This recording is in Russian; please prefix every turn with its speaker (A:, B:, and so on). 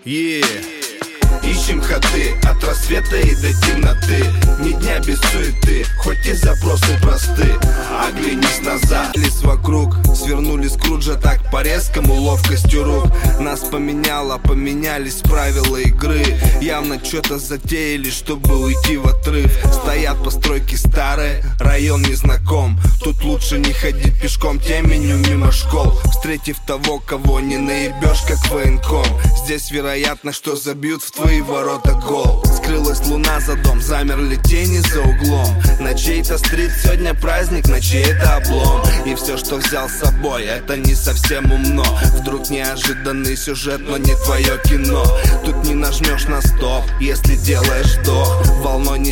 A: Ищем ходы от рассвета и до темноты. Ни дня без суеты, хоть и запросы просты. Оглянись назад, лес вокруг. Свернули Скруджа так по-резкому ловкостью рук. Нас поменяло, поменялись правила игры. Явно что-то затеяли, чтобы уйти в отрыв. Стоят постройки старые, район незнаком. Тут лучше не ходить пешком теменью мимо школ. Встретив того, кого не наебешь, как военком. Здесь вероятно, что забьют в твои ворота гол. Скрылась луна за дом, замерли тени за углом. На чей-то стрит сегодня праздник, на чей-то облом. И все, что взял с собой, это не совсем умно. Вдруг неожиданный сюжет, но не твое кино. Тут не нажмешь на стоп, если делаешь вдох. Волной не